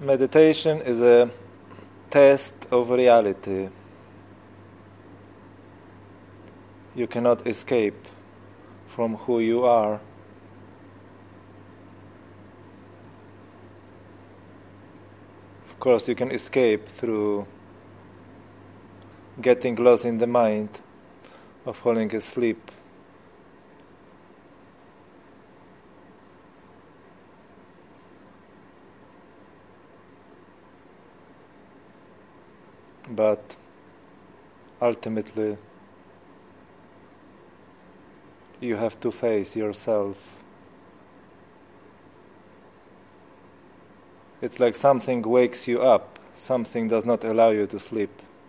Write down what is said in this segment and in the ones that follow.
Meditation is a test of reality. You cannot escape from who you are. Of course, you can escape through getting lost in the mind or falling asleep. But ultimately, you have to face yourself. It's like something wakes you up, something does not allow you to sleep.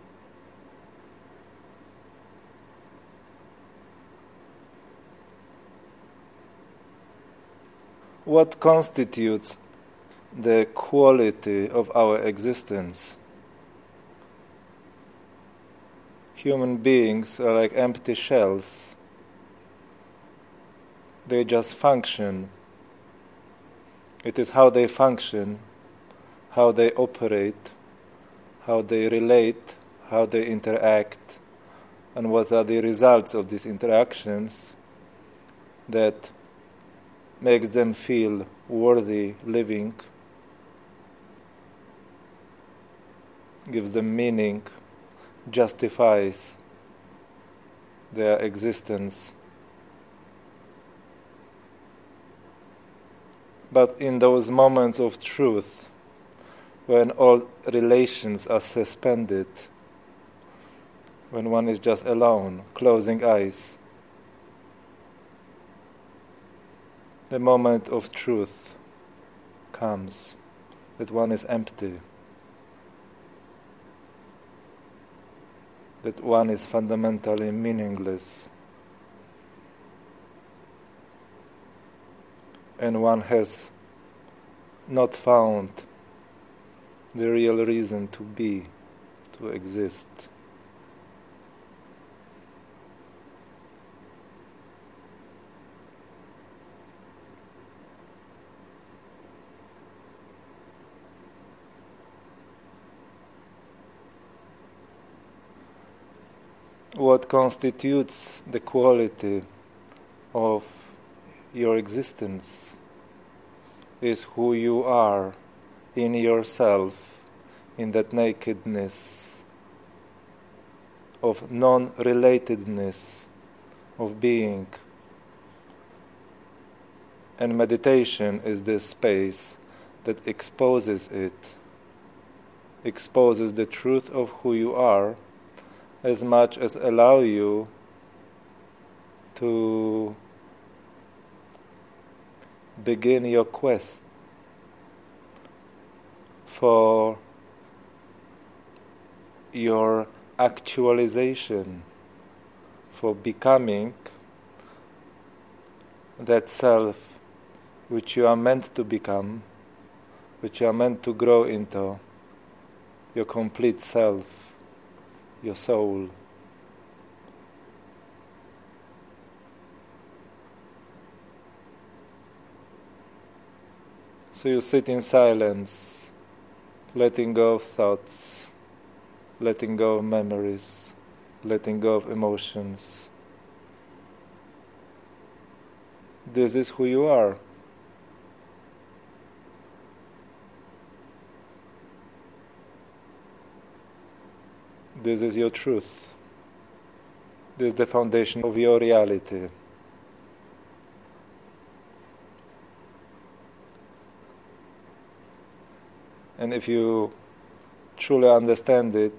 What constitutes the quality of our existence? Human beings are like empty shells. They just function. It is how they function, how they operate, how they relate, how they interact, and what are the results of these interactions that makes them feel worthy living, gives them meaning, justifies their existence. But in those moments of truth, when all relations are suspended, when one is just alone, closing eyes, the moment of truth comes, that one is empty, that one is fundamentally meaningless, and one has not found the real reason to be, to exist. What constitutes the quality of your existence is who you are in yourself, in that nakedness of non-relatedness of being. And meditation is this space that exposes it, exposes the truth of who you are, as much as allow you to begin your quest for your actualization, for becoming that self which you are meant to become, which you are meant to grow into, your complete self, your soul. So you sit in silence, letting go of thoughts, letting go of memories, letting go of emotions. This is who you are. This is your truth. This is the foundation of your reality. And if you truly understand it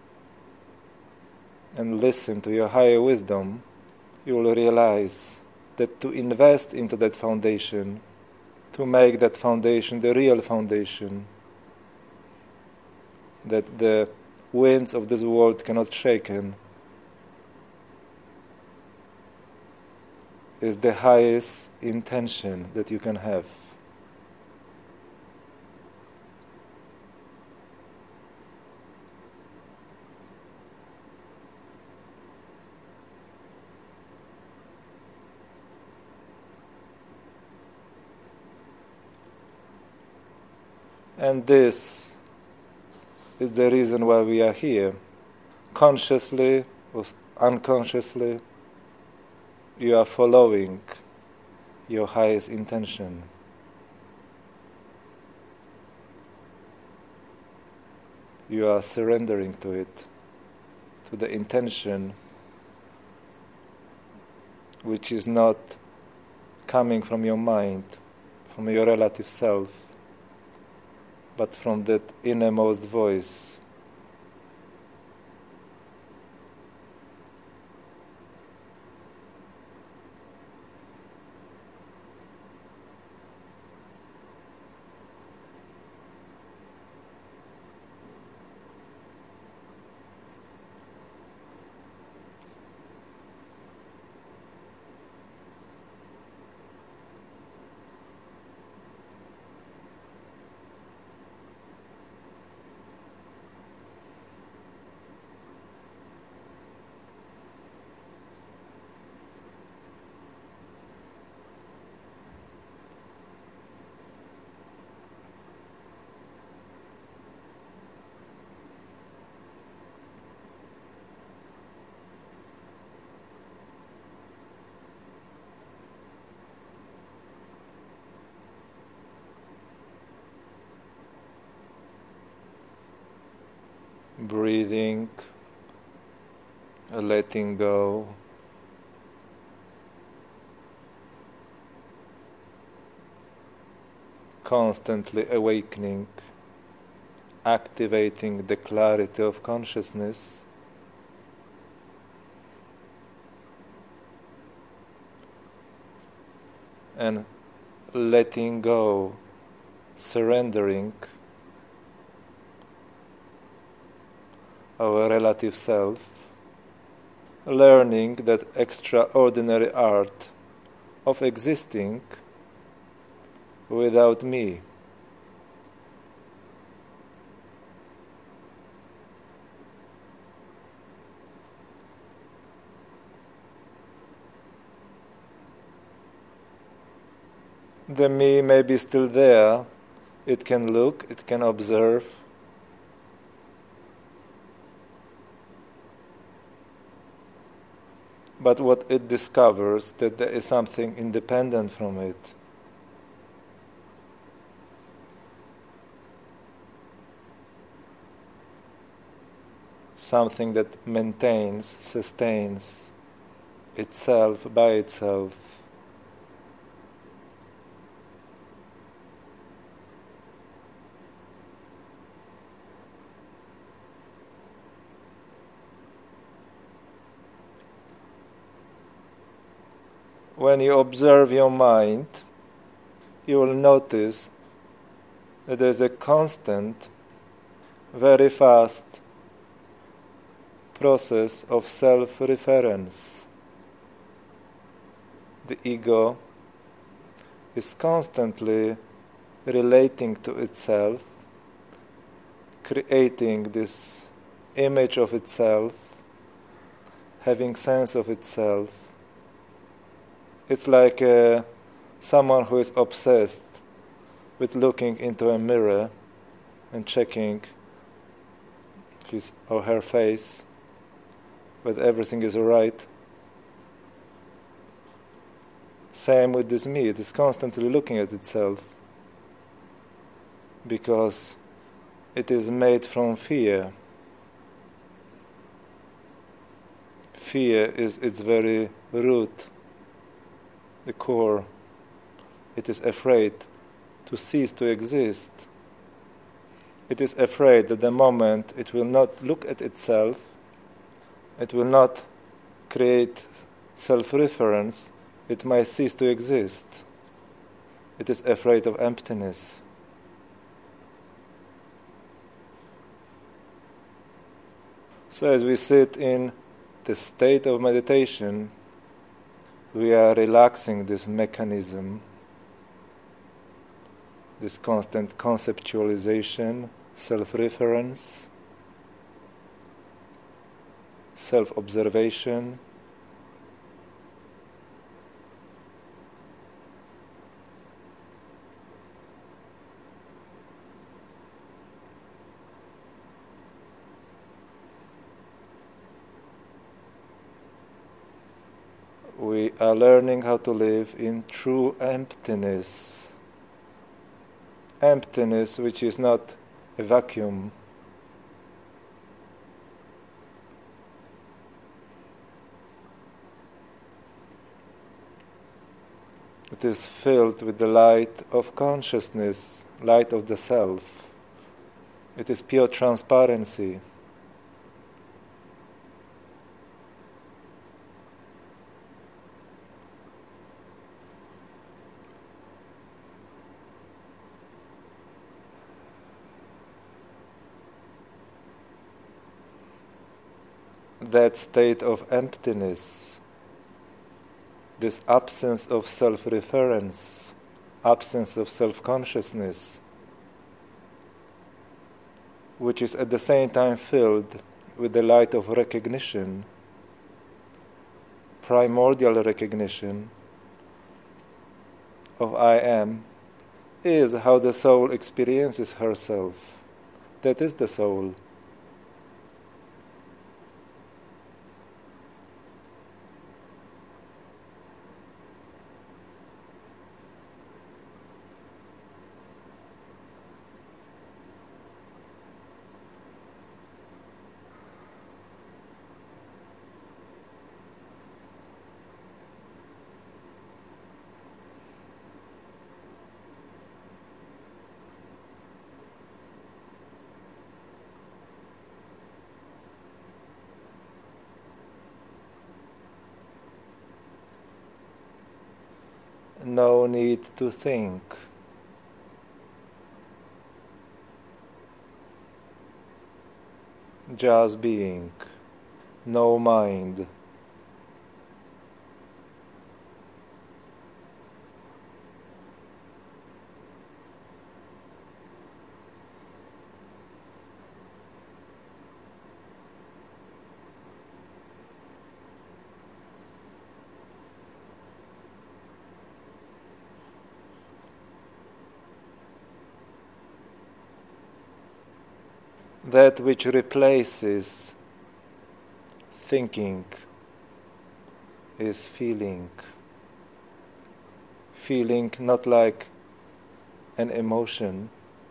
and listen to your higher wisdom, you will realize that to invest into that foundation, to make that foundation the real foundation, that the winds of this world cannot shake in, is the highest intention that you can have. And this is the reason why we are here. Consciously or unconsciously, you are following your highest intention. You are surrendering to it, to the intention which is not coming from your mind, from your relative self, but from that innermost voice. Breathing, letting go, constantly awakening, activating the clarity of consciousness, and letting go, surrendering our relative self, learning that extraordinary art of existing without me. The me may be still there, it can look, it can observe, but what it discovers, that there is something independent from it. Something that maintains, sustains itself by itself. When you observe your mind, you will notice that there is a constant, very fast process of self-reference. The ego is constantly relating to itself, creating this image of itself, having sense of itself. It's like someone who is obsessed with looking into a mirror and checking his or her face, whether everything is alright. Same with this me, it is constantly looking at itself because it is made from fear. Fear is its very root, the core. It is afraid to cease to exist. It is afraid that the moment it will not look at itself, it will not create self-reference, it might cease to exist. It is afraid of emptiness. So as we sit in the state of meditation, we are relaxing this mechanism, this constant conceptualization, self-reference, self-observation. we are learning how to live in true emptiness. Emptiness which is not a vacuum. It is filled with the light of consciousness, light of the self. It is pure transparency. That state of emptiness, this absence of self-reference, absence of self-consciousness, which is at the same time filled with the light of recognition, primordial recognition of I am, is how the soul experiences herself. That is the soul. No need to think. Just being. No mind. That which replaces thinking is feeling. Feeling not like an emotion,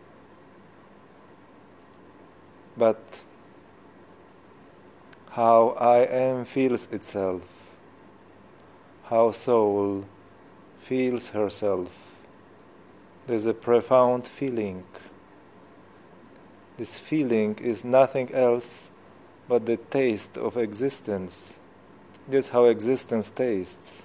but how I am feels itself, how soul feels herself. There's a profound feeling. This feeling is nothing else but the taste of existence. This is how existence tastes.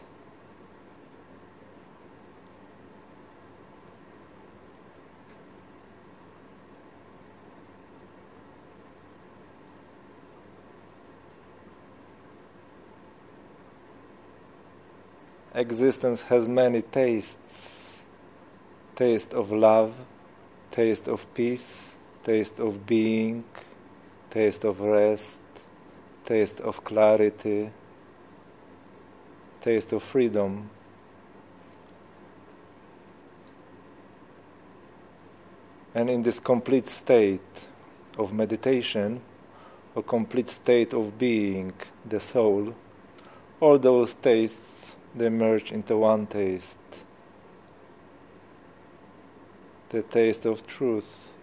Existence has many tastes. Taste of love, taste of peace, taste of being, taste of rest, taste of clarity, taste of freedom. And in this complete state of meditation, or complete state of being, the soul, all those tastes, they merge into one taste, the taste of truth.